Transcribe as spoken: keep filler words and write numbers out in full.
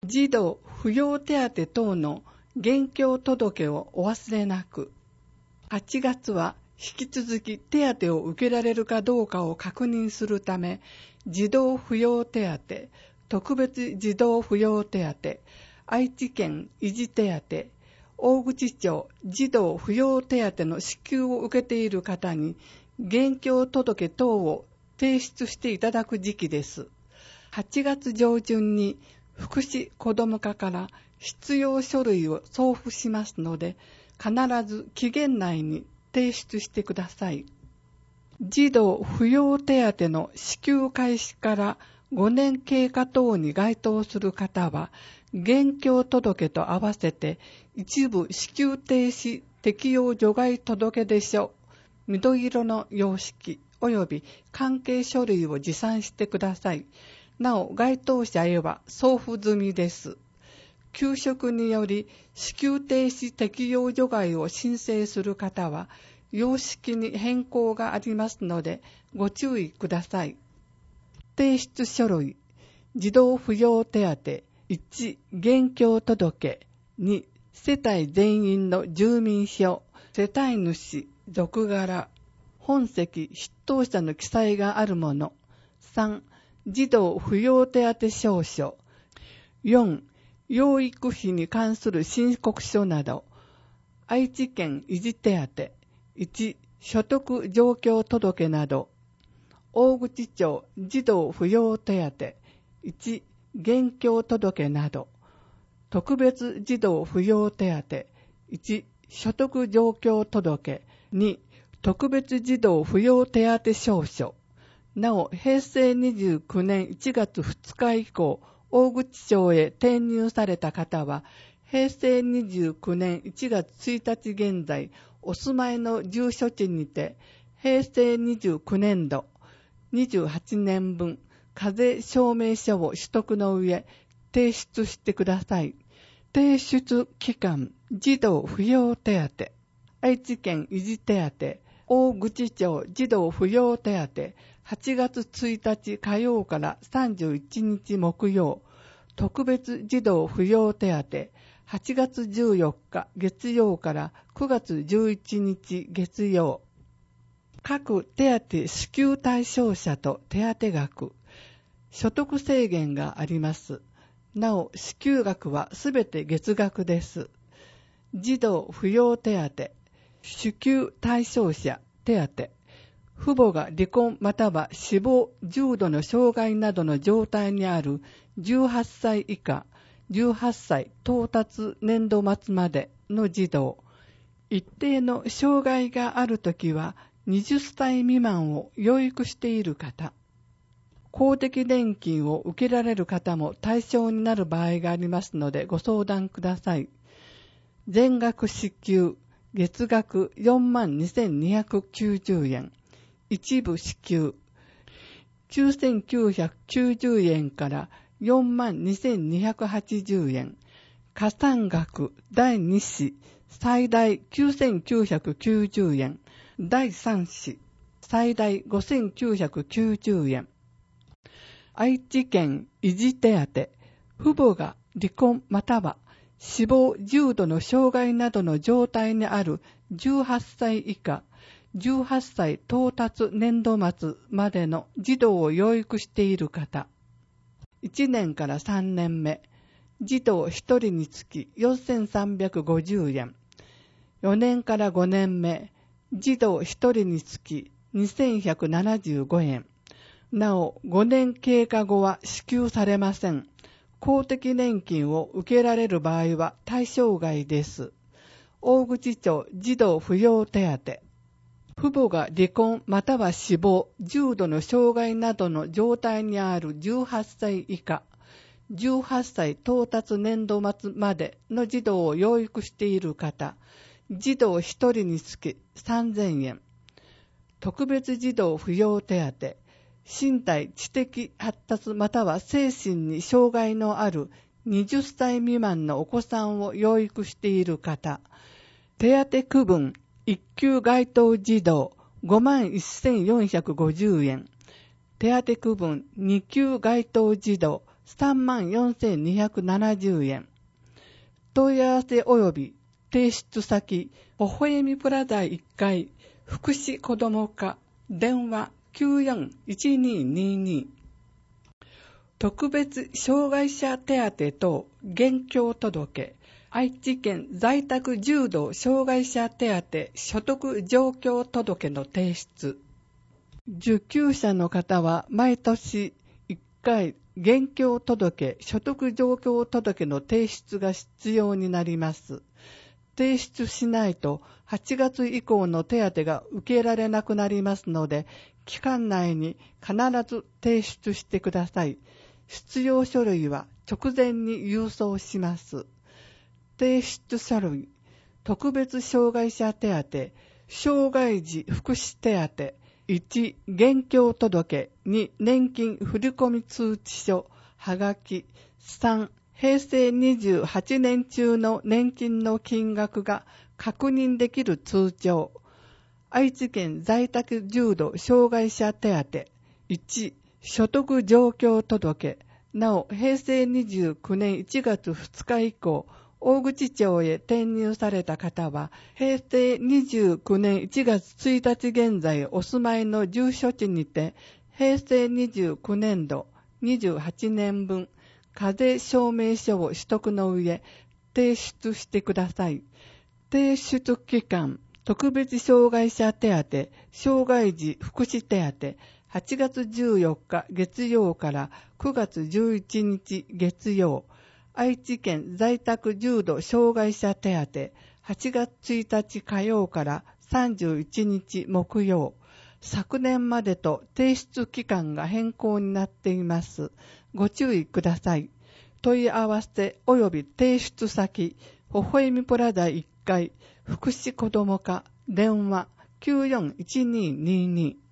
児童扶養手当等の現況届をお忘れなく。はちがつは引き続き手当を受けられるかどうかを確認するため、児童扶養手当、特別児童扶養手当、愛知県維持手当、大口町児童扶養手当の支給を受けている方に現況届等を提出していただく時期です。はちがつ上旬に福祉子ども課から必要書類を送付しますので、必ず期限内に提出してください。児童扶養手当の支給開始からごねん経過等に該当する方は、現況届と合わせて一部支給停止適用除外届出書、緑色の様式及び関係書類を持参してください。なお、該当者へは送付済みです。休職により支給停止適用除外を申請する方は、様式に変更がありますのでご注意ください。提出書類、児童扶養手当、いち、現況届、に、世帯全員の住民票、世帯主、属柄、本籍、筆頭者の記載があるもの。さん、児童扶養手当証書。よん、養育費に関する申告書など。愛知県維持手当。いち、所得状況届など。大口町児童扶養手当。いち、現況届など。特別児童扶養手当。いち、所得状況届。に、特別児童扶養手当証書。なお、平成にじゅうきゅうねんいちがつふつか以降、大口町へ転入された方は、平成にじゅうきゅうねんいちがつついたち現在、お住まいの住所地にて、平成にじゅうきゅうねんど、にじゅうはちねんぶん、課税証明書を取得の上、提出してください。提出期間、児童扶養手当、愛知県維持手当、大口町児童扶養手当、はちがつついたち火曜からさんじゅういちにち木曜、特別児童扶養手当、はちがつじゅうよっか月曜からくがつじゅういちにち月曜。各手当支給対象者と手当額、所得制限があります。なお、支給額はすべて月額です。児童扶養手当、支給対象者手当、父母が離婚または死亡、重度の障害などの状態にあるじゅうはっさい以下、じゅうはっさい到達年度末までの児童、一定の障害があるときははたち未満を養育している方、公的年金を受けられる方も対象になる場合がありますのでご相談ください。全額支給、月額 よんまんにせんにひゃくきゅうじゅうえん、一部支給、きゅうせんきゅうひゃくきゅうじゅうえんからよんまんにせんにひゃくはちじゅうえん、加算額だいに子最大きゅうせんきゅうひゃくきゅうじゅうえん、だいさん子最大ごせんきゅうひゃくきゅうじゅうえん。愛知県維持手当、父母が離婚または死亡、重度の障害などの状態にあるじゅうはっさい以下、じゅうはっさい到達年度末までの児童を養育している方、いちねんからさんねんめ、児童ひとりにつきよんせんさんびゃくごじゅうえん、よねんからごねんめ、児童ひとりにつきにせんひゃくななじゅうごえん、なおごねん経過後は支給されません。公的年金を受けられる場合は対象外です。大口町児童扶養手当、父母が離婚または死亡、重度の障害などの状態にあるじゅうはっさい以下、じゅうはっさい到達年度末までの児童を養育している方、児童ひとりにつきさんぜんえん、特別児童扶養手当、身体知的発達または精神に障害のあるはたち未満のお子さんを養育している方、手当区分一級該当児童ごまんせんよんひゃくごじゅうえん、手当区分二級該当児童さんまんよんせんにひゃくななじゅうえん。問い合わせ及び提出先、微笑みプラザいっかい、福祉子ども課、電話 きゅうよんいちにーにーにー。特別障害者手当等現況届、愛知県在宅重度障害者手当所得状況届の提出。受給者の方は毎年いっかい現況届、所得状況届の提出が必要になります。提出しないとはちがつ以降の手当が受けられなくなりますので、期間内に必ず提出してください。必要書類は直前に郵送します。提出書類、特別障害者手当、障害児福祉手当、いち、現況届、に、年金振込通知書、はがき、さん、平成にじゅうはちねん中の年金の金額が確認できる通帳、愛知県在宅重度障害者手当、いち、所得状況届、なお、平成にじゅうきゅうねんいちがつふつか以降、大口町へ転入された方は、平成にじゅうきゅうねんいちがつついたち現在お住まいの住所地にて、平成にじゅうきゅうねんどにじゅうはちねんぶん、課税証明書を取得の上、提出してください。提出期間、特別障害者手当、障害児福祉手当、はちがつじゅうよっか月曜からくがつじゅういちにち月曜、愛知県在宅重度障害者手当、はちがつついたち火曜からさんじゅういちにち木曜、昨年までと提出期間が変更になっています。ご注意ください。問い合わせ及び提出先、微笑みプラザいっかい、福祉子ども課、電話 きゅうよんいちにーにーにー。